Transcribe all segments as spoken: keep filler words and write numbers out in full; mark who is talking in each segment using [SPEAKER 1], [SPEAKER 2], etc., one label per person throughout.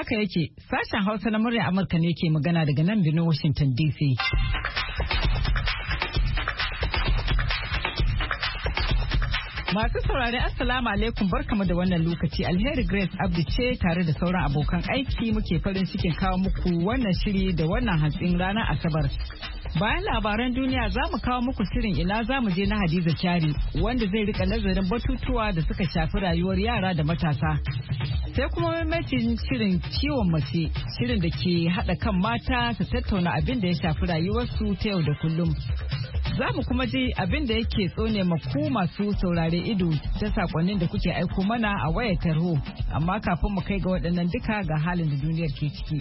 [SPEAKER 1] Haka yake, sashen Hausa na murya Amurka ne ke magana daga nan birnin Washington D C. Masu saurari Assalamu alaikum, barkamu da wannan lokaci. Alheri Grace Abdi ce tare da sauran abokan aiki muke farin cikin kawo muku wannan shiri da wannan hantsin ranar Asabar. Bayan labaran duniya za mu kawo muku shirin ina za mu je na Hadiza Kyari wanda zai rika nazarin batutuwa da suka shafi rayuwar yara da matasa. Sai kuma maimacin shirin ciwon mace, shirin da ke haɗa kan mata su tattauna abin da ya shafi rayuwarsu ta yau da kullum. Za mu kuma ji abin da yake tsone maku masu saurare ido ta sakonnin da kuke aiko mana a wayar tarho. Amma kafin mu kai ga waɗannan duka ga halin da duniyar ke ciki.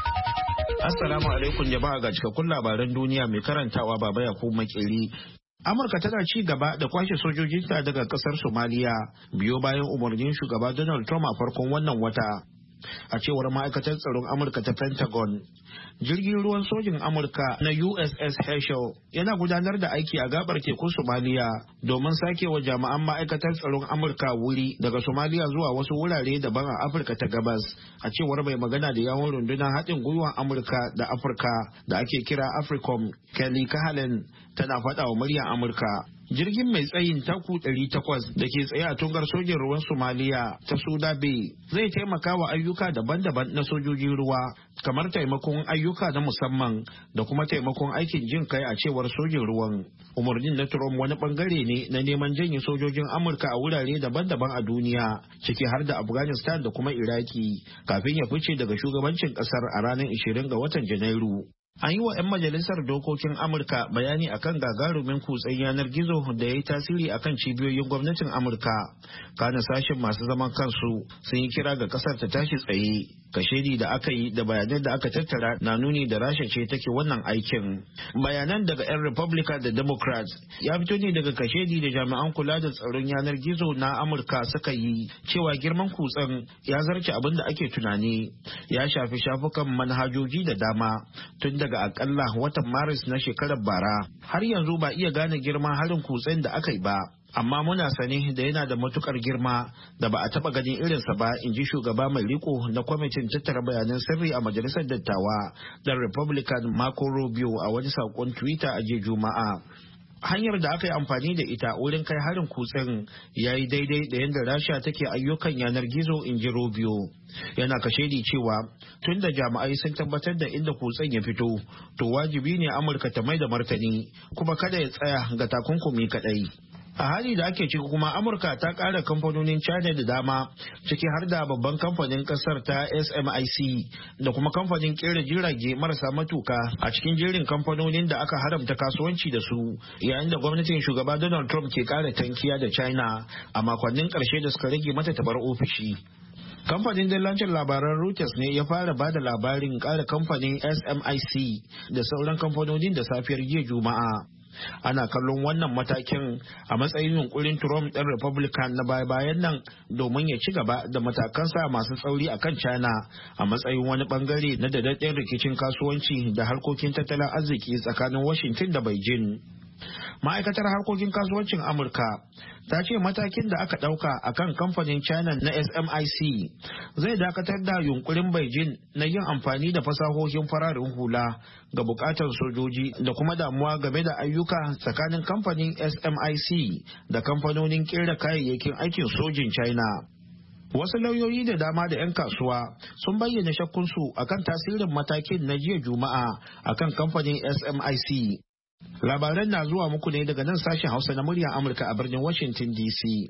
[SPEAKER 2] Assalamu alaikum jama'a, ga cikakkun labaran duniya mai karantawa Baba Yakubu Makeri. Amurka tana ci gaba da kwashe sojojinta daga kasar Somaliya biyo bayan umarnin shugaba Donald Trump a farkon wannan wata. A cewar ma'aikatar tsaron Amurka ta Pentagon, jirgin ruwan sojin Amurka na U S S Herschel yana gudanar da aiki a gabar tekun Somaliya domin sake wa jami'an ma'aikatar tsaron Amurka wuri daga Somaliya zuwa wasu wurare daban a Afirka ta Gabas, a cewar mai magana da yawon rundunar haɗin gwiwar Amurka da Afirka da ake kira AFRICOM, Kelly Cahalan, tana faɗa wa muryar Amurka. Jirgin mai tsayin taku ɗari takwas da ke tsaye a tungar sojin ruwan Somaliya ta Suda Bay zai taimaka wa ayyuka daban-daban na sojojin ruwa, kamar taimakon ayyuka na musamman da kuma taimakon aikin jin kai, a cewar sojin ruwan. Umarnin na Trump wani bangare ne na neman janye sojojin Amurka a wurare daban-daban a duniya, ciki har da Afghanistan da kuma Iraki, kafin ya fice daga shugabancin kasar a ranar ishirin ga watan Janairu. An yi wa 'yan majalisar dokokin Amurka bayani akan gagarumin kutsen yanar gizo da ya yi tasiri akan cibiyoyin gwamnatin Amurka. Kana sashen masu zaman kansu sun yi kira ga kasar ta tashi tsaye. Kashedi da aka yi da bayanan da aka tattara na nuni da Rasha ce take wannan aikin. Bayanan daga 'yan Republican da Democrats ya fito ne daga kashedi da jami'an kula da tsaron yanar gizo na Amurka suka yi cewa girman kutsen ya zarce abin da ake tunani. Ya shafi shafukan manhajoji da dama tun da daga akalla watan Maris na shekarar bara. Har yanzu ba iya gane girman harin kutsen da aka yi ba, amma muna sane da yana da matukar girma da ba a taba ganin irinsa ba, in ji shugaba mai riko na kwamitin tattara bayanan sirri a majalisar dattawa dan Republican Marco Rubio a wani sakon Twitter a jiya Juma'a. Hanyar da aka yi amfani da ita wurin kai harin kutsen ya yi daidai da yadda Rasha take ayyukan yanar gizo, in ji Rubio. Yana kashedi cewa tun da jami'ai sun tabbatar da inda kutsen ya fito, to wajibi ne Amurka ta mai da martani, kuma kada ya tsaya ga takunkumi kadai. A hali da ake ciki kuma, Amurka ta ƙara kamfanonin China da dama, ciki har da babban kamfanin ƙasar ta S M I C da kuma kamfanin ƙera jirage marasa matuka a cikin jerin kamfanonin da aka haramta kasuwanci da su, yayin da gwamnatin shugaba Donald Trump ke ƙara tankiya da China a makonnin ƙarshe da suka rage mata ta bar ofishi. Kamfanin dillancin labaran Reuters ne ya fara ba da labarin ƙara kamfanin S M I C da sauran kamfanonin da safiyar jiya Juma'a. Ana kallon wannan matakin a matsayin yunkurin Trump ɗan Republican na baya-bayan nan domin ya ci gaba da matakansa masu tsauri a kan China a matsayin wani bangare na daɗaɗɗen rikicin kasuwanci da harkokin tattalin arziki tsakanin Washington da Beijing. Ma'aikatar harkokin kasuwancin Amurka ta ce matakin da aka ɗauka a kan kamfanin China na S M I C zai dakatar da yunkurin Beijing na yin amfani da fasahohin fararen hula ga bukatar sojoji da kuma damuwa game da ayyuka tsakanin kamfanin S M I C da kamfanonin kera kayayyakin aikin sojin China. Wasu lauyoyi da dama da 'yan kasuwa sun bayyana shakkunsu akan tasirin matakin na jiya Juma'a akan kamfanin S M I C. Labaran na zuwa muku ne daga nan sashen Hausa na muryar Amurka a birnin Washington D C.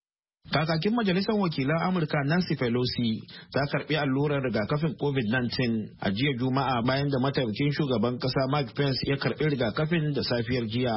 [SPEAKER 2] Kakakin Majalisar Wakilan Amurka Nancy Pelosi ta karbi allurar rigakafin COVID nineteen a jiya Juma'a bayan da mataimakin shugaban kasa Mike Pence ya karbi rigakafin da safiyar jiya.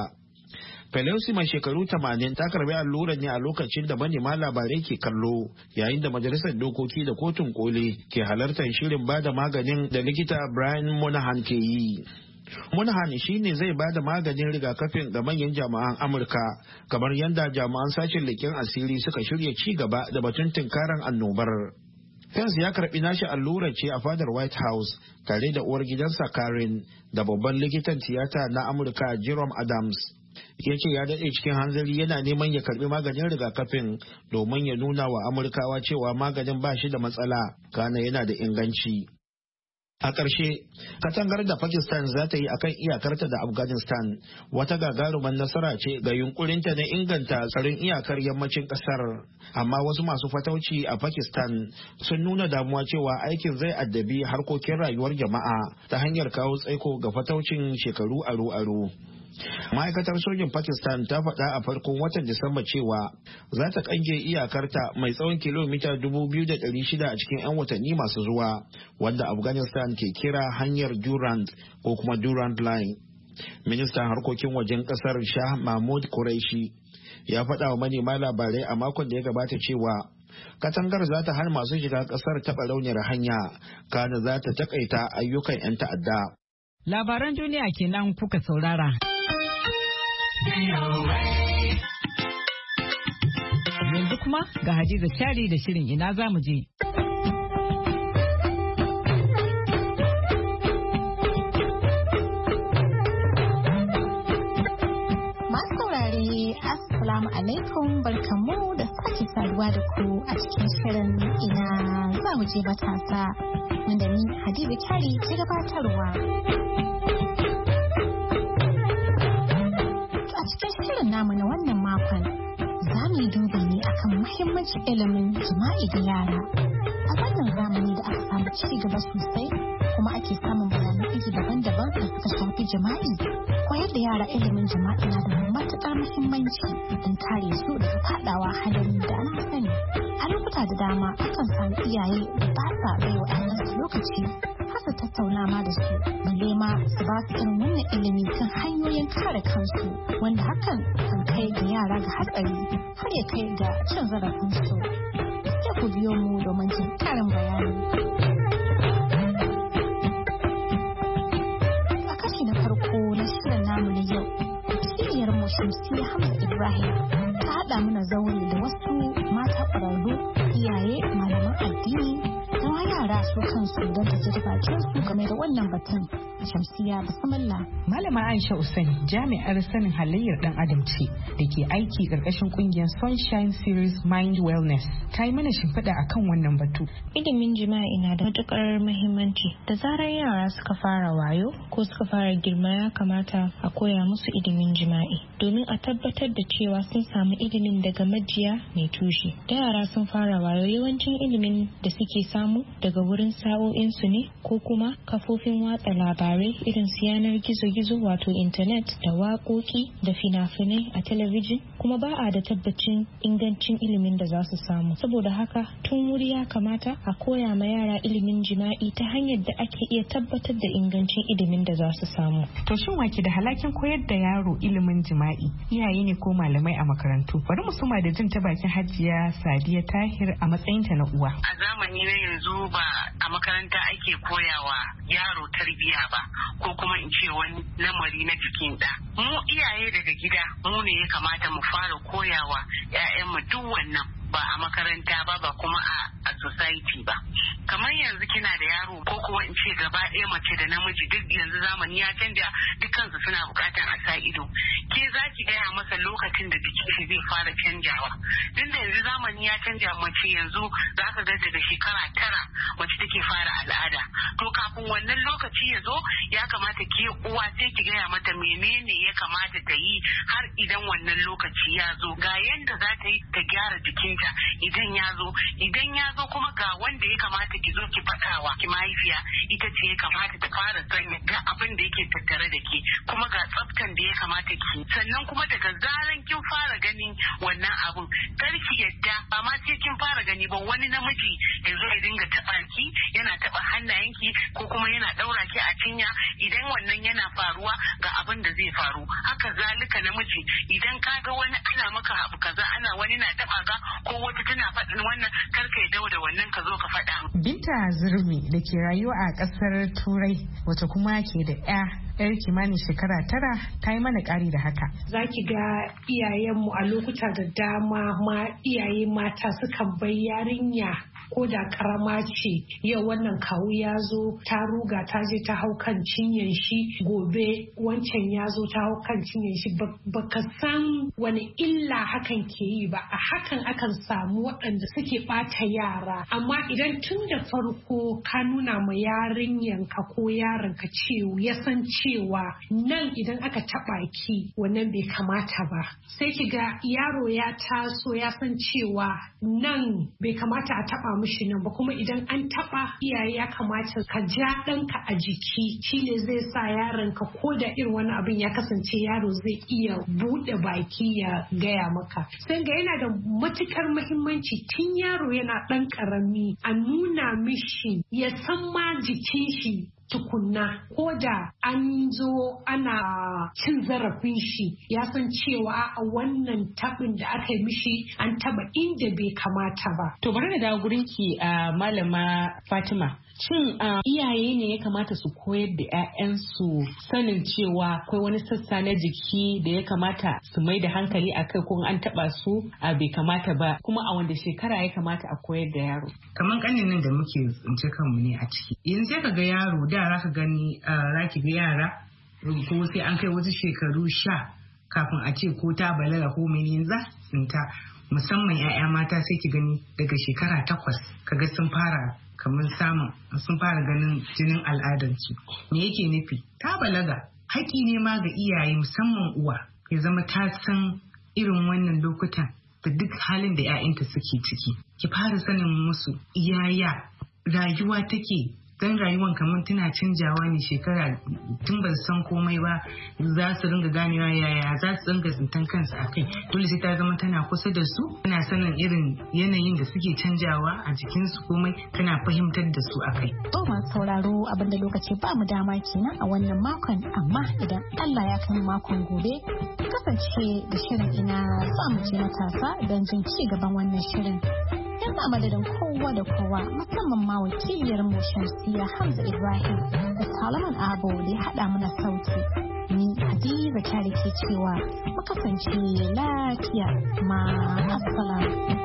[SPEAKER 2] Pelosi mai shekaru tamanin ta karbi allurar ne a lokacin da manema labarai ke kallo, yayin da Majalisar Dokoki da Kotun Koli ke halartar shirin bada maganin da likita Brian Monahan ke yi. Monahan shi ne zai ba da maganin rigakafin ga manyan jami'an Amurka, kamar yadda jami'an sashen leƙen asiri suka shirya ci gaba da batun tunkaran annobar. Pence ya karbi nashi allurar ce a fadar White House tare da uwar gidansa Karen da babban likitan tiyata na Amurka Jerome Adams. ya ce ya daɗe cikin hanzari yana neman ya karbi maganin rigakafin domin ya nuna wa Amurkawa cewa maganin ba shi da matsala kana yana da inganci. A ƙarshe, katangar da Pakistan za ta yi akan iyakarta da Afghanistan wata gagarumar nasara ce ga yunkurinta na inganta tsaron iyakar yammacin ƙasar. Amma wasu masu fatauci a Pakistan sun nuna damuwa cewa aikin zai addabi harkokin rayuwar jama'a ta hanyar kawo tsaiko ga fataucin shekaru aro-aro. Ma'aikatar sojin Pakistan ta faɗa a farkon watan Disamba cewa za ta kange iyakarta mai tsawon kilomita dubu biyu da ɗari shida a cikin 'yan watanni masu zuwa, wanda Afghanistan ke kira hanyar Durand ko kuma Durand Line. Ministan harkokin wajen ƙasar Shah Mahmud Qureshi ya faɗa wa manema labarai a makon da ya gabata cewa katangar za ta hana masu shiga ƙasar taɓa rauniyar hanya, kana za ta taƙaita ayyukan 'yan ta'adda.
[SPEAKER 1] Labaran duniya kenan kuka saurara. Yanzu kuma ga Hadiza Kyari da shirin ina za mu je.
[SPEAKER 3] Masu saurare, Assalamu alaikum, barkamu da sake saduwa da ku a cikin shirin ina za mu je matasa, wanda ni Hadiza Kyari ke gabatarwa. Shirin namu na wannan makon za mu yi dubi ne akan muhimmancin ilimin jima'i ga yara. A wannan zamani da aka samu ci gaba sosai kuma ake samun bayanan iri daban-daban da suka shafi jima'i, koyar da yara ilimin jima'i na da matuƙar muhimmanci don kare su daga faɗawa halin da na sani. A lokuta da dama akan samu iyaye da ba sa bai wa 'ya'yansu lokaci haka tattauna ma da su, balle ma su ba su irin wannan ilimi kan hanyoyin kare kansu, wanda hakan kan kai ga yara ga hatsari har ya kai ga cin zarafin su. Sai ku biyo mu domin jin karin bayani. A kashi na farko na shirin namu na yau, wakiliyar mu Shamsiyya Hamza Ibrahim ta haɗa mana zaure da wasu mata ƙwararru, iyaye, malaman addini, da yara su kansu don ta ji bakin su game da wannan batun. Shamsiyya Bismillah.
[SPEAKER 4] Malama Aisha Usain jami'ar sanin halayyar dan adam ce da ke aiki karkashin kungiyar Sunshine Series Mind Wellness. Ta yi mana shimfiɗa akan wannan batu.
[SPEAKER 5] Ilimin jima'i na da matukar muhimmanci. Da zarar yara suka fara wayo ko suka fara girma ya kamata a koya musu ilimin jima'i domin a tabbatar da cewa sun samu ilimin daga majiya mai tushe. Da yara sun fara wayo yawancin ilimin da suke samu daga wurin sa'o'insu ne ko kuma kafofin watsa labarai irin su yanar gizo-gizo wato intanet da waƙoƙi da fina-finai a talabijin, kuma ba a da tabbacin ingancin ilimin da za su samu. Saboda haka tun wuri ya kamata a koya ma yara ilimin jima'i ta hanyar da ake iya tabbatar da ingancin ilimin da za su samu.
[SPEAKER 4] To shin wake da halakin koyar da yaro ilimin jima'i, iyaye ne ko malamai a makarantu? Bari mu suma da jin ta bakin Hajiya Sadiya Tahir a matsayinta na uwa.
[SPEAKER 6] A zamani na yanzu ba a makaranta ake koyawa yaro tarbiyya ba, ko kuma in ce wani lamari na jikin ɗa. Mu iyaye daga gida mu ne ya kamata mu fara koyawa 'ya'yanmu duk wannan, ba a makaranta ba ba kuma a society ba. Kamar yanzu kina da yaro ko kuma in ce gaba ɗaya mace da namiji duk yanzu zamani ya canja, dukkansu suna buƙatar a sa ido. Ke za ki gaya masa lokacin da jikin shi zai fara canjawa. Tun da yanzu zamani ya canja, mace yanzu za ka ga daga shekara tara mace take fara al'ada. To kafin wannan lokaci ya zo ya kamata ke uwa sai ki gaya mata menene ya kamata ta yi har idan wannan lokaci ya zo, ga yanda za ta yi ta gyara jikinta idan ya zo. Idan ya zo kuma ga wanda ya kamata ki zo ki faɗawa ki mahaifiya, ita ce ya kamata ta fara sanya ga abin da yake tattare da ke, kuma ga tsaftan da ya kamata ki. Sannan kuma daga zaran kin fara ganin wannan abun, kar ki yadda ba ma sai kin fara gani ba wani namiji ya zo ya dinga taɓa ki, yana taɓa hannayenki ko kuma yana ɗaura ki a cinya. Idan wannan yana faruwa ga abin da zai faru. Haka zalika namiji, idan ka ga wani ana maka abu kaza, ana wani na taɓa ka ko wata tana faɗin wannan, kar ka yadda da wannan ka zo ka faɗa.
[SPEAKER 4] Binta Zurmi da ke rayuwa a ƙasar Turai wata kuma ke da 'ya yar kimanin shekara tara ta yi mana ƙari da haka.
[SPEAKER 7] Za ki ga iyayenmu a lokuta da dama ma iyaye mata sukan bai yarinya ko da karama ce yau wannan kawu ya zo ta ruga ta je ta hau kan cinyan shi, gobe wancan ya zo ta hau kan cinyan shi, baka san wani illa hakan ke yi ba. A hakan akan samu waɗanda suke ɓata yara, amma idan tun da farko ka nuna ma yarinyanka ko yaronka cewa ya san cewa nan idan aka taɓa ki wannan bai kamata ba, sai ki ga yaro ya taso ya san cewa nan bai kamata a taɓa mishi nan ba, kuma idan an taɓa iyaye ya kamata ka ja ɗanka a jiki, shine zai sa yaronka ko da irin wani abin ya kasance yaro zai iya buɗe baki ya gaya maka. Sai ga yana da matukar muhimmanci tun yaro yana ɗan ƙarami a nuna mishi ya san ma jikin shi tukunna, ko da an zo ana cin zarafin shi ya san cewa a wannan tabin da aka yi mishi an taba inda bai kamata ba.
[SPEAKER 4] To bari da dawo gurin ki a malama Fatima. Shin iyaye ne ya kamata su koyar da 'ya'yansu sanin cewa akwai wani sassa na jiki da ya kamata su mai da hankali a kai ko an taba su a bai kamata ba, kuma a wanda shekara ya kamata a koyar da yaro?
[SPEAKER 8] Kamar kanin nan da muke tsince kanmu ne a ciki. Yanzu sai ka ga yaro da za ka gani za ki ga yara ko sai an kai wasu shekaru sha kafin a ce ko ta balaga ko mene za tsinta, musamman 'ya'ya mata sai ki gani daga shekara takwas kaga sun fara kamar samun sun fara ganin jinin al'adarsu. Me yake nufi? Ta balaga. Haƙi ne ma ga iyaye musamman uwa ya zama ta san irin wannan lokutan da duk halin da 'ya'yanta suke ciki. Ki fara sanin musu yaya rayuwa take, dan rayuwan kamar tana canjawa ne shekara tun ba san komai ba, za su ringa ganewa yaya za su ringa tsintan kansu akai. Dole sai ta zama tana kusa da su, tana sanin irin yanayin da suke canjawa a jikinsu, komai tana fahimtar da su akai.
[SPEAKER 3] To masu sauraro abinda lokaci ba mu dama kenan a wannan makon, amma idan Allah ya kai makon gobe kasance da shirin ina za mu je matasa don jin ci gaban wannan shirin. Yanzu a madadin kowa da kowa musamman ma wakiliyar mu Shamsiya Hamza Ibrahim da Salman Abo da ya haɗa mana sauti. Ni Hadiza Kyari ke cewa mu kasance lafiya, ma assalamu.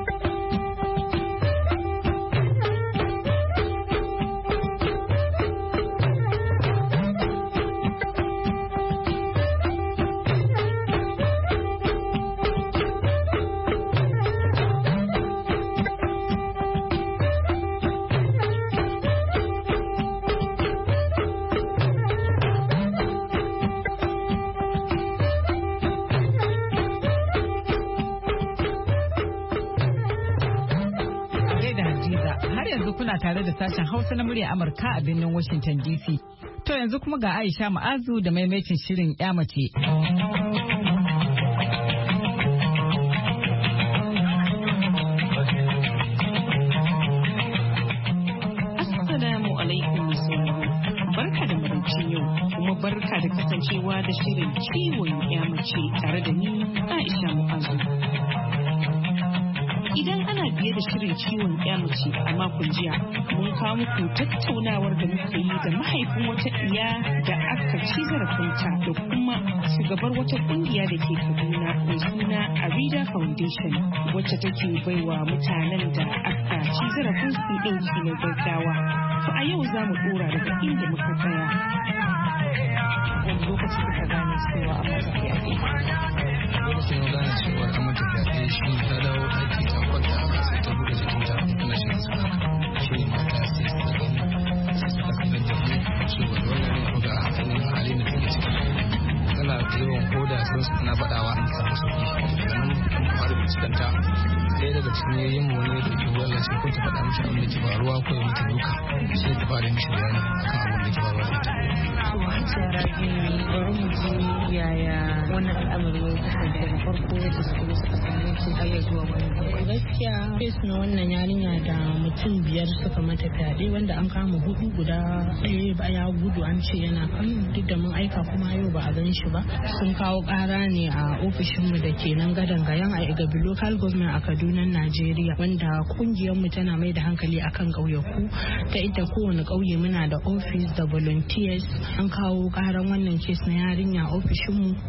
[SPEAKER 1] Kuna tare da sashen Hausa na murya Amurka a birnin Washington D C. To yanzu kuma ga Aisha Ma'azu da maimaitin shirin 'ya mace.
[SPEAKER 9] Assalamu alaikum sauraro. Barka da maraicin yau kuma barka da kasancewa da shirin ciwon 'ya mace tare da ni Aisha Ma'azu. Idan ana biye da shirin ciwon mace a makon jiya mun kawo muku tattaunawar da muka yi da mahaifin wata iya da aka ci zarafinta da kuma shugabar wata kungiya da ke Kaduna mai suna Arida Foundation wacce take baiwa mutanen da aka ci zarafin su ɗauki na gaggawa. To a yau za mu ɗora daga inda muka tsaya. Wani lokaci suka gane cewa a mata fyaɗe.
[SPEAKER 10] Lokacin ya gane cewa a mata fyaɗe shi ta dawo ɗaki ta kwanta sai ta buɗe jikinta tana shi suka shi mata sai suka gani sai suka kallon jiki cewa wannan ne ga halin halin da take ciki. Tana yawan koda sun su tana faɗawa an samu sauki. Sannan an fara bincikanta ɗaya daga cikin yayin mu ne da ke wannan sai ko ta faɗa mishi abin da ke faruwa ko ya mata duka sai ta fara mishi bayani akan abin da ke faruwa da ita.
[SPEAKER 9] Bari mu ji yaya wannan al'amari ya kasance da farko yadda suka suka same shi har ya zuwa wani.
[SPEAKER 11] Gaskiya kes na wannan yarinya da mutum biyar suka mata fyaɗe wanda an kama hudu guda ɗaya ba ya gudu an ce yana kan duk da mun aika kuma yau ba a gan shi ba. Sun kawo ƙara ne a ofishinmu da ke nan gadan gayan a Igabi local government a Kaduna Najeriya wanda kungiyarmu tana mai da hankali akan ƙauyaku ta ita kowane ƙauye muna da office da volunteers. An kawo ƙaran wannan kes na yarinya ofishinmu amma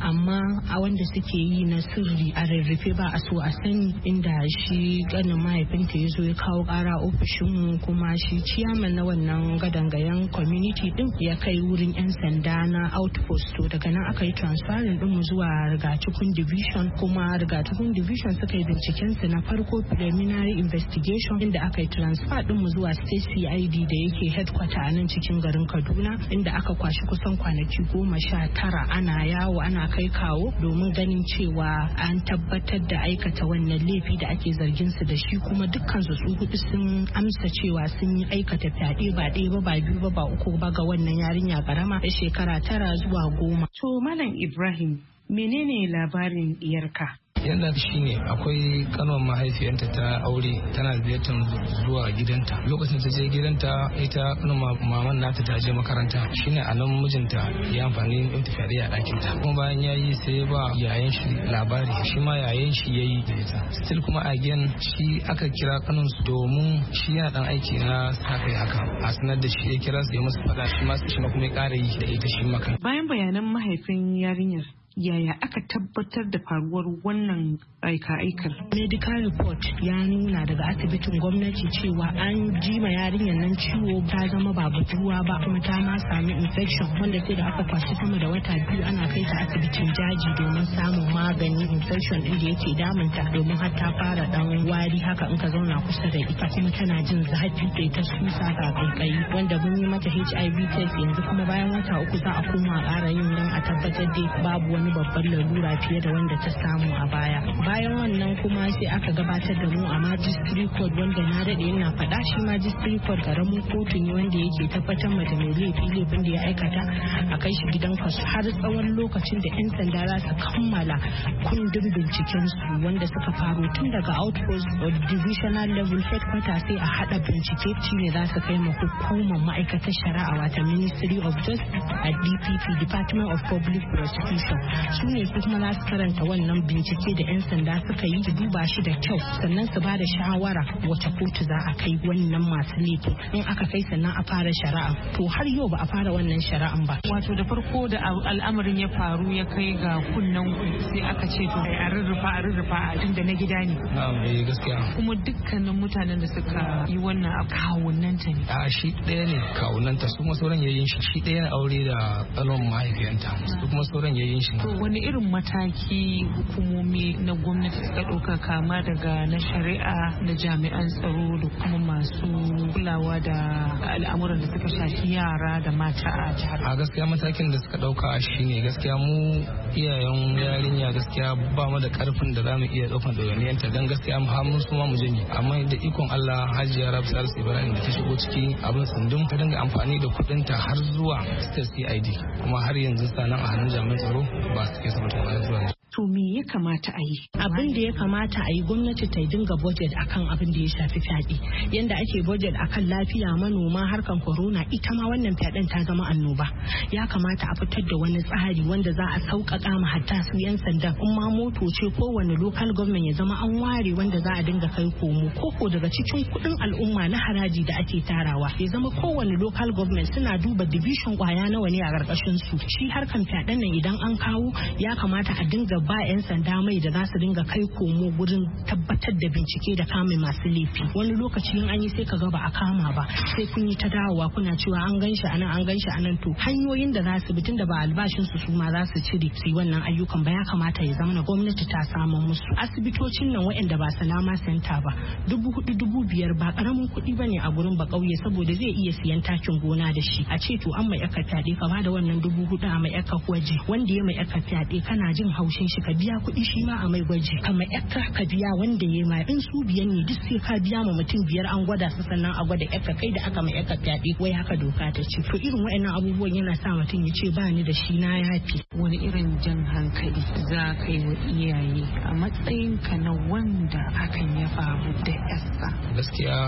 [SPEAKER 11] a wanda suke yi na sirri a rarrafe ba a so a sani, inda shi ganin mahaifinta ya zo ya kawo kara ofishinmu, kuma shi ciyaman na wannan gadangayen community din ya kai wurin yan sanda na outpost. To daga nan aka yi transferring din mu zuwa rigacikun division, kuma rigacikun division suka yi binciken su na farko preliminary investigation, inda aka yi transfer din mu zuwa state C I D da yake headquarter a nan cikin garin Kaduna, inda aka kwashi kusan kwanaki goma sha tara ana yawo ana kai kawo domin ganin cewa an tabbatar da aikata wannan laifi da ake zargin su da shi, kuma dukkan su su hudu sun amsa cewa sun yi aikata fyaɗe ba ɗaya ba ba biyu ba ba uku ba ga wannan yarinya karama da shekara tara zuwa goma.
[SPEAKER 9] To Malam Ibrahim, menene labarin iyarka?
[SPEAKER 10] Yanda shi ne akwai kanuwar mahaifiyanta ta aure tana ziyartar zuwa gidanta. Lokacin ta je gidanta ita kanuwar maman nata ta je makaranta, shine a nan mijinta ya amfani da fyaɗe a ɗakin ta. Kuma bayan ya yi sai ba yayan shi labari, shi ma yayan shi ya yi da ita. Still kuma again shi aka kira kanun su domin shi yana dan aiki na sa kai haka. A sanar da shi ya kira su ya musu faɗa, shi ma shi ma kuma ya ƙara yi da ita shi maka.
[SPEAKER 9] Bayan bayanan mahaifin yarinyar, yaya aka tabbatar da faruwar wannan aika-aikar?
[SPEAKER 11] Medical report ya nuna daga asibitin gwamnati cewa an jima yarinyar nan ciwo ta zama ba budurwa ba, kuma ta ma sami infection, wanda sai da aka kwashi sama da wata biyu ana kai ta asibitin jaji domin samun magani infection din da yake damunta, domin har ta fara dan wari haka in ka zauna kusa da ita, kuma tana jin zafi da ta susa ga kaikayi, wanda mun yi mata H I V test yanzu, kuma bayan wata uku za a koma ƙara yin dan a tabbatar da babu wani babban lalura fiye da wanda ta samu a baya. Bayan wannan kuma sai aka gabatar da mu a magistrate court, wanda na daɗe yana faɗa, shi magistrate court karamin kotu ne wanda yake tabbatar mata mai laifi laifin da ya aikata a kai shi gidan kasu har tsawon lokacin da 'yan sanda za su kammala kundin binciken su, wanda suka faro tun daga outpost or divisional level headquarter sai a haɗa bincike, shi ne za su kai ma hukumar ma'aikatar shari'a wata Ministry of Justice a D P P Department of Public Prosecution. Su ne su kuma za su karanta wannan bincike da 'yan sanda suka yi, su duba shi da kyau, sannan su ba da shawara wace kotu za a kai wannan masu laifin. In aka kai sannan a fara shari'a. To har yau ba a fara wannan shari'an ba.
[SPEAKER 9] Wato da farko da al'amarin ya faru ya kai ga kunnen sai aka ce to a rurrufa a rurrufa a inda na gida ne.
[SPEAKER 10] Na'am, eh gaskiya.
[SPEAKER 9] Kuma dukkanin mutanen da suka yi wannan abu kawunanta ne.
[SPEAKER 10] A shi ɗaya ne kawunanta, su kuma sauran yayin shi shi ɗaya na aure da tsanon mahaifiyanta, su kuma sauran yayin shi.
[SPEAKER 9] Wani irin mataki hukumomi na gwamnati suka ɗauka, kama daga na shari'a da jami'an tsaro da kuma masu kulawa da al'amuran da suka shafi yara da mata a jihar?
[SPEAKER 10] A gaskiya matakin da suka ɗauka shine gaskiya mu iyayen yarinya gaskiya ba mu da karfin da za mu iya ɗaukan ɗawainiyanta, don gaskiya har mun suma mu janye, amma da ikon Allah Hajiya Rabi Salisu Ibrahim da ta shigo ciki abin tsundum ta dinga amfani da kuɗinta har zuwa state C I D, kuma har yanzu sanan a hannun jami'an tsaro ba su ke saboda zuwa.
[SPEAKER 9] To me ya kamata a yi?
[SPEAKER 11] Abin da ya kamata a yi, gwamnati ta dinga budget akan abin da ya shafi fyaɗe. Yanda ake budget akan lafiya, manoma, harkan corona, ita ma wannan fyaɗen ta zama annoba. Ya kamata a fitar da wani tsari wanda za a sauƙaƙa ma hatta su 'yan sanda. In ma moto ce kowane local government ya zama an ware wanda za a dinga kai komo, koko daga cikin kuɗin al'umma na haraji da ake tarawa. Ya zama kowane local government suna duba division kwaya nawa ne a ƙarƙashin su. Shi harkan fyaɗen nan idan an kawo, ya kamata a dinga ba 'yan sanda mai da za su dinga kai komo wurin tabbatar da bincike da kame masu laifi. Wani lokaci in an yi sai ka ga ba a kama ba, sai kun yi ta dawowa kuna cewa an gan shi anan an gan shi anan. To hanyoyin da za su bi, tun da ba albashin su su ma za su cire su yi wannan ayyukan ba, ya kamata ya zama na gwamnati ta samu musu. Asibitocin nan waɗanda ba salama center ba, dubu hudu dubu biyar ba karamin kuɗi bane a gurin ba ƙauye, saboda zai iya siyan takin gona da shi. A ce to an mai aka fyaɗe ka ba da wannan dubu hudu a mai aka gwaji, wanda ya mai aka fyaɗe kana jin haushin shi ka biya kuɗi shi ma a mai gwaji, kamar yakka ka biya wanda ya ma, in su biyan ne duk sai ka biya ma mutum biyar an gwada su sannan a gwada yakka kai da aka mai yakka fyaɗe, wai haka doka ta ce. To irin waɗannan abubuwan yana sa mutum ya ce ba ni da shi na yafi.
[SPEAKER 9] Wani irin jan hankali za ka yi wa iyaye a matsayin ka na wanda hakan ya faru da yasa?
[SPEAKER 10] Gaskiya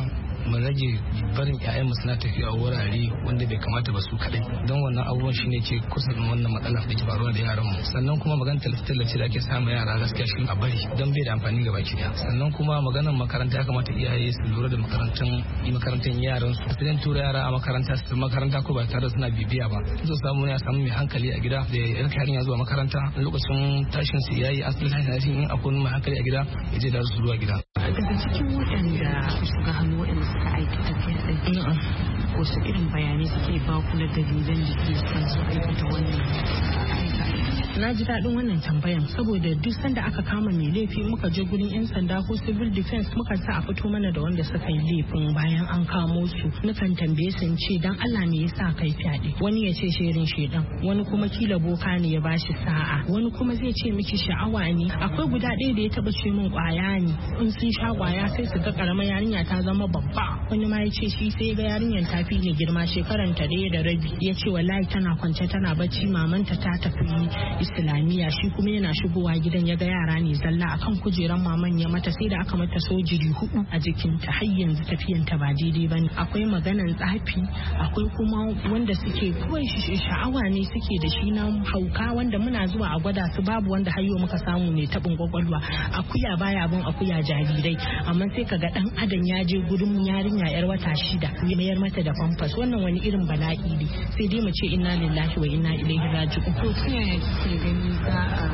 [SPEAKER 10] mu rage barin ƴaƴan mu suna tafiya wurare wanda bai kamata ba su kadai don wannan abubuwan shine ke kusa da wannan matsala da ke faruwa da yaran mu. Sannan kuma maganar tallace-tallace da ake samu yara gaskiya shi a bari don bai da amfani ga baki daya. Sannan kuma maganar makaranta ya kamata iyaye su lura da makarantun makarantun yaran su su tura yara a makaranta su makaranta ko ba tare da suna bibiya ba. Su samu ne a samu mai hankali a gida da ya rika yarinya zuwa makaranta lokacin tashin su yayi asali tashin in akwai mai hankali a gida ya je da su zuwa gida.
[SPEAKER 9] Daga cikin waɗanda suka hannu waɗanda suka aikata fiye da wasu irin bayanai suke ba ku na dalilan da ke son su aikata wannan aika. Na ji daɗin wannan tambayan saboda duk sanda aka kama mai laifi muka je gurin 'yan sanda ko civil defense muka sa a fito mana da wanda suka yi laifin bayan an kamo su. Nukan tambaye su ce dan Allah me yasa kai fyaɗe, wani ya ce shirin shedan, wani kuma kila boka ne ya bashi sa'a, wani kuma zai ce miki sha'awa ne. Akwai guda ɗaya da ya taɓa ce min ƙwaya ne, in sun sha ƙwaya sai su ga ƙaramar yarinya ta zama babba. Wani ma ya ce shi sai ga yarinyar ta fi ne girma shekaran ta ɗaya da rabi, ya ce wallahi tana kwance tana bacci mamanta ta tafi islamiyya, shi kuma yana shigowa gidan ya ga yara ne zalla akan kujeran maman ya mata sai da aka mata sojiri hudu a jikinta. Har yanzu tafiyanta ba daidai bane. Akwai maganan tsafi, akwai kuma wanda suke kawai sha'awa ne suke da shi na hauka wanda muna zuwa a gwada su babu wanda hayyo muka samu mai tabin kwakwalwa. Akuya baya bin akuya jarirai, amma sai kaga dan adam ya je gudun yarinya yar wata shida ya mayar mata da famfas. Wannan wani irin bala'i ne, sai dai mu ce inna lillahi wa inna ilaihi raji'un.
[SPEAKER 4] To ta yaya kike gani za a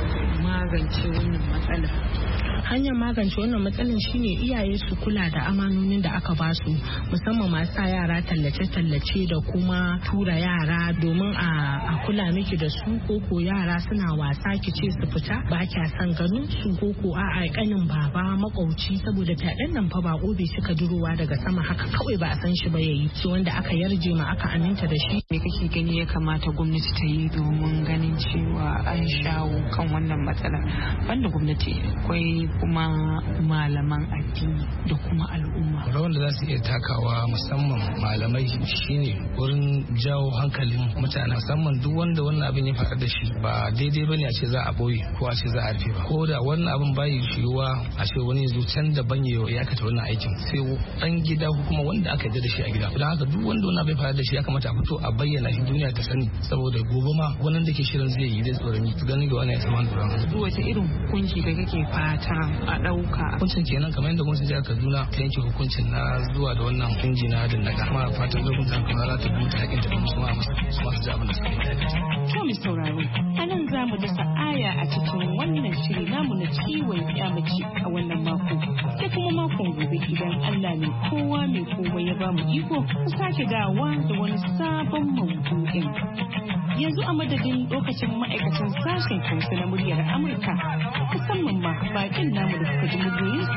[SPEAKER 4] magance wannan matsala?
[SPEAKER 9] Hanyar magance wannan matsalan shine iyaye su kula da amanonin da aka ba su, musamman masu sa yara tallace-tallace da kuma tura yara domin a kula miki da su, ko ko yara suna wasa ki ce su fita ba kya san ganin su, ko ko a kanin baba makwauci, saboda fyaɗen nan fa ba bai cika durowa daga sama haka kawai ba a san shi ba yayi, shi wanda aka yarje ma aka aminta da shi.
[SPEAKER 4] Me kake gani ya kamata gwamnati ta yi domin ganin cewa an shawo kan wannan matsala? Banda gwamnati akwai kuma malaman addini da kuma al'umma.
[SPEAKER 10] Rawar da za su iya takawa musamman malamai shine wurin jawo hankalin mutane, musamman duk wanda wannan abin ya faru da shi ba daidai bane a ce za a boye ko a ce za a rufe ba, ko da wannan abin bai yiwuwa a ce wani zo can da ban ya aikata wannan aikin, sai dan gida ko kuma wanda aka yarda da shi a gida. Don haka duk wanda wannan abin faru da shi ya kamata a fito a bayyana shi duniya ta sani, saboda gobe ma wannan da ke shirin zai yi zai tsoron yi gani ga wannan ya samu duran.
[SPEAKER 4] Duk wata irin hukunci da kake fata a ɗauka?
[SPEAKER 10] Hukuncin kenan kamar yadda gwamnati jihar Kaduna ta yanke hukuncin na zuwa da wannan inji na da naga, kuma fatan gwamnati ta kuma za ta bi ta hakin ta don su ma masu ji abin da suke yi.
[SPEAKER 9] To mai sauraro, a nan za mu dasa aya a cikin wannan shiri namu na ciwon mace a wannan mako, sai kuma makon gobe idan Allah mai kowa mai kowa ya ba mu iko ku sake dawa da wani sabon maudu'in. Yanzu a madadin lokacin ma'aikatan sashen Hausa na muryar Amurka, musamman ma bakin namu da suka ji muryoyinsu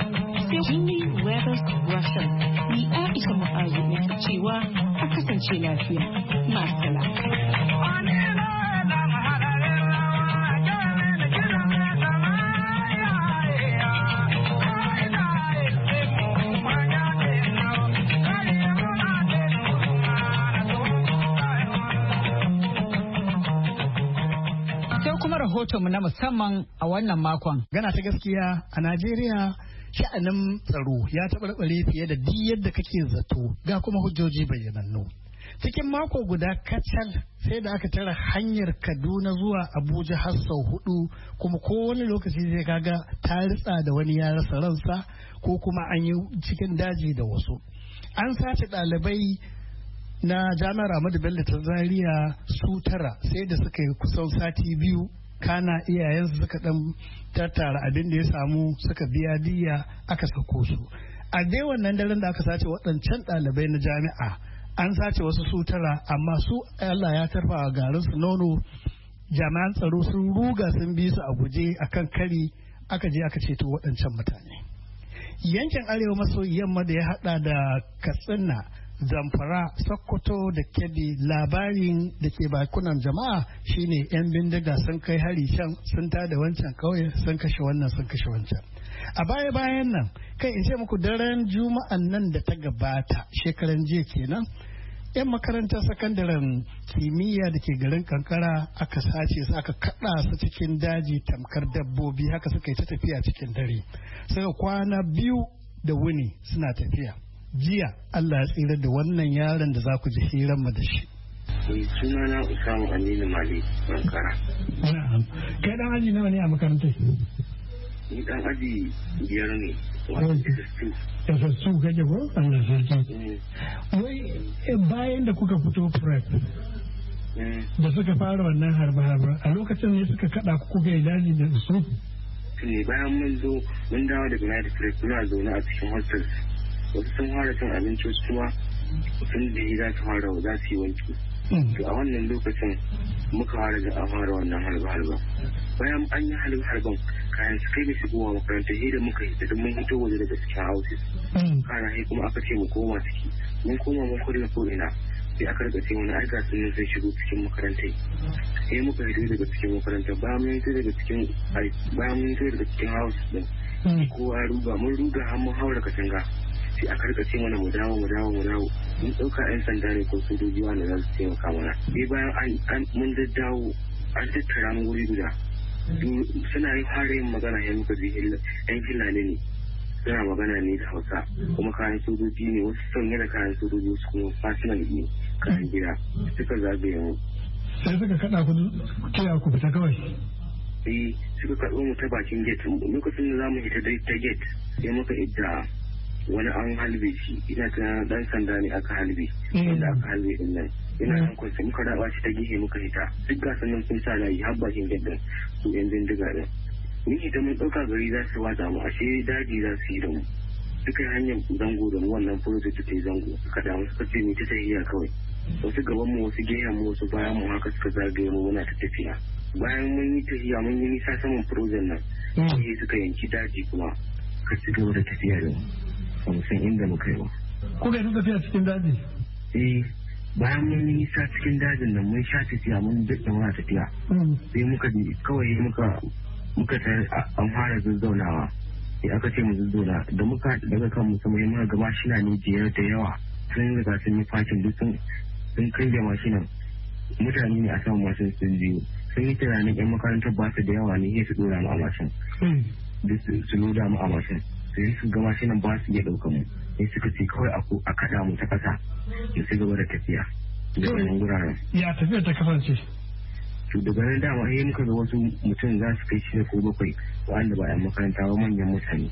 [SPEAKER 9] sai Jimmy Weathers Russian, ni Aisha Mu'azu nake cewa a kasance lafiya. Masala.
[SPEAKER 1] Rahotonmu na musamman a wannan makon.
[SPEAKER 12] Gana ta gaskiya a Najeriya sha'anin tsaro ya taɓarɓare fiye da duk yadda kake zato, ga kuma hujjoji bayyanannu. Cikin mako guda kacal sai da aka tara hanyar Kaduna zuwa Abuja har sau hudu, kuma kowane lokaci zai kaga ta ritsa da wani ya rasa ransa ko kuma an yi cikin daji da wasu. An sace ɗalibai na jami'ar Ahmadu Bello ta Zaria su tara sai da suka yi kusan sati biyu, kana iyayensu suka dan tattara abin da ya samu suka biya diya aka sako su. A dai wannan daren da aka sace waɗancan ɗalibai na jami'a an sace wasu su tara, amma su Allah ya tarfa a garin su nono, jami'an tsaro sun ruga sun bi su a guje akan kari, aka je aka ceto waɗancan mutane. Yankin arewa maso yamma da ya hada da Katsina, Zamfara, Sokoto da Kebbi, labarin da ke bakunan jama'a shine 'yan bindiga sun kai hari can, sun tada wancan kauye, sun kashe wannan sun kashe wancan. A baya bayan nan kai in ce muku daren juma'an nan da ta gabata shekaran jiya kenan, 'yan makarantar sakandaren kimiyya da ke garin Kankara aka sace su, aka kada su cikin daji tamkar dabbobi, haka suka yi ta tafiya cikin dare, suka kwana biyu da wuni suna tafiya. jiya Allah ya tsira da wannan yaron da za ku ji hirar mu da shi.
[SPEAKER 13] Suna na Usamu Aminu Mali Bankara.
[SPEAKER 12] Na'am. Kai dan aji nawa ne a makarantar?
[SPEAKER 13] Ni dan aji biyar ne. S S two
[SPEAKER 12] kake ko? Allah sarki. Wai bayan da kuka fito prep da suka fara wannan harba-harba a lokacin ne suka kada ku kuka yi daji da su?
[SPEAKER 13] Ne bayan mun zo mun dawo daga United States muna zaune a cikin hostels. Wasu sun fara cin abinci wasu kuma sun da za su fara za su yi wanki. To a wannan lokacin muka fara da an fara wannan harba-harba. Bayan an yi harba-harban kayan su kai da shigowa makaranta sai da muka hita don mun hito waje daga cikin houses. Kana sai kuma aka ce mu koma ciki. Mun koma mun kulle ko ina. Sai aka rika ce wani aika sun sai shigo cikin makarantai. Sai muka hito daga cikin makaranta bayan mun hito daga cikin bayan mun hito daga cikin house din. Kowa ruga mun ruga har mun haura katanga. Sai aka rika ce mana mu dawo mu dawo mu dawo. Mun ɗauka 'yan sanda ne ko sojoji wanda za su taimaka mana. Sai bayan an mun daddawo an tattara mu wuri guda. Suna yin fara yin magana ya muka ji 'yan Fulani ne. Suna magana ne da Hausa kuma kayan sojoji ne wasu sanye da kayan sojoji su kuma fasinan ne kayan gida suka zagaye mu.
[SPEAKER 12] Sai suka kaɗa ku kira ku fita kawai?
[SPEAKER 13] Eh suka kaɗo mu ta bakin gate lokacin da za mu fita ta gate sai muka idda wani an halbe shi ina ta dan sanda ne aka halbe wanda aka halbe din nan ina nan kwanci muka raba shi ta gehe muka hita duk gasan nan sun sa layi har bakin gate din su yan bindiga din ni ita mun ɗauka gari za su watsa mu ashe daji za su yi da mu suka yi hanyar zango da mu wannan project ta yi zango suka damu suka ce ni ta tafiya kawai wasu gaban mu wasu gehen mu wasu bayan mu haka suka zagaye mu muna ta tafiya bayan mun yi tafiya mun yi nisa saman project nan sai suka yanki daji kuma ka ci gaba da tafiya da mu ba mu san inda muka yi ba.
[SPEAKER 12] Kuka yi tafiya cikin daji?
[SPEAKER 13] Eh bayan mun yi nisa cikin dajin nan mun sha tafiya mun daɗa muna tafiya sai muka kawai muka muka ta an fara zazzaunawa sai aka ce mu zazzauna da muka daga kan musamman muka ga mashina ne jiyar da yawa sun riga sun yi fakin duk sun kai da mashinan mutane ne a saman mashin sun biyu sun yi tunanin yan makarantar ba su da yawa ne sai su dora mu a mashin duk su loda mu a mashin sai su ga mashinan ba su iya ɗaukar mu sai suka ce kawai a kaɗa mu ta ƙasa da su gaba da tafiya da wannan guraren.
[SPEAKER 12] Ya tafiya ta kasance?
[SPEAKER 13] To daga nan dama sai muka ga wasu mutum za su kai shida ko bakwai wanda ba yan makaranta ba manyan mutane.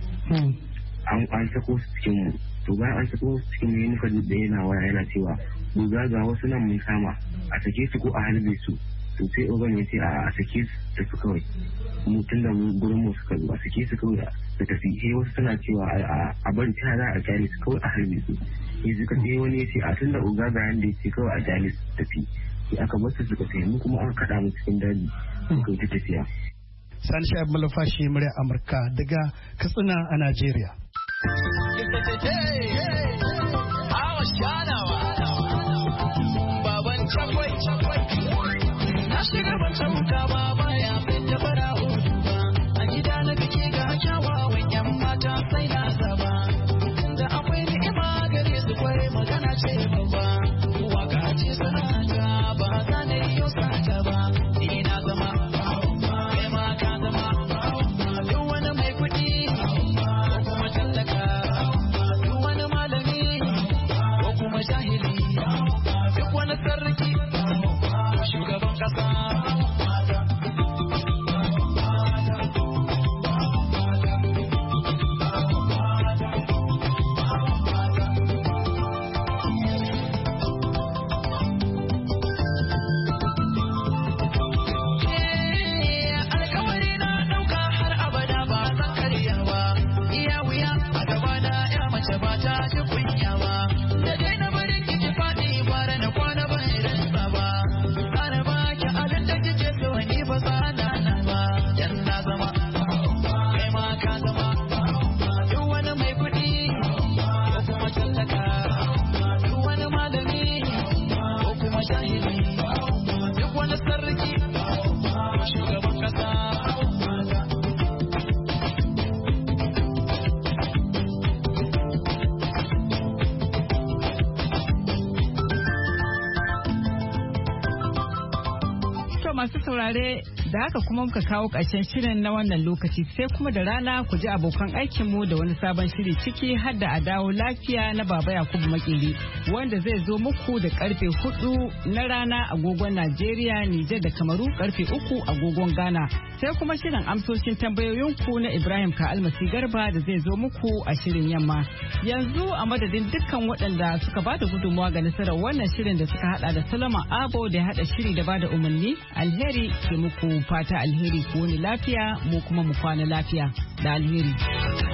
[SPEAKER 13] An sako su cikin mu. To bayan an sako su cikin mu muka ji da yana waya yana cewa goga ga wasu nan mun kama a sake su ko a halbe su. To sai ogan ya ce a sake su tafi kawai. Mutum da gurin mu suka zo a sake su kawai da tafi. Sai wasu suna cewa a bari ta za a kyale su kawai a halbe su. Sai suka ce wani ya ce a tun da oga ga yanda ya ce kawai a kyale su tafi. Sai aka basu suka mu kuma an kaɗa mu cikin daji suka yi ta tafiya.
[SPEAKER 12] Sani Sha'ib Malafashi murya Amurka daga Katsina a Najeriya.
[SPEAKER 14] Baban cakwai na shiga ban tabuka ba baya fita bara hudu ba a gida na biki ga kyawawan yan mata sai na zaba da akwai ni'ima gare su kwarai magana ce babba waka ce sanata ba za na yi yau sata ba ni na zama kai ma ka zama duk wani mai kuɗi ko kuma tallaka duk wani malami ko kuma jahili duk wani sarki shugaban kasa
[SPEAKER 1] saurare da haka kuma muka kawo ƙarshen shirin na wannan lokaci sai kuma da rana ku ji abokan aikinmu da wani sabon shiri ciki har da a dawo lafiya na Baba Yakubu Makeri wanda zai zo muku da karfe hudu na rana agogon Najeriya, Nijar da Kamaru karfe uku agogon Ghana. Sai kuma shirin amsoshin tambayoyinku na Ibrahim Ka Almasi Garba da zai zo muku a shirin yamma. Yanzu a madadin dukkan waɗanda suka bada gudunmawa ga nasarar wannan shirin da suka hada da Solomon Abo da ya hada shiri da bada umarni, alheri ke muku fata alheri ku wani lafiya mu kuma mu kwana lafiya da alheri.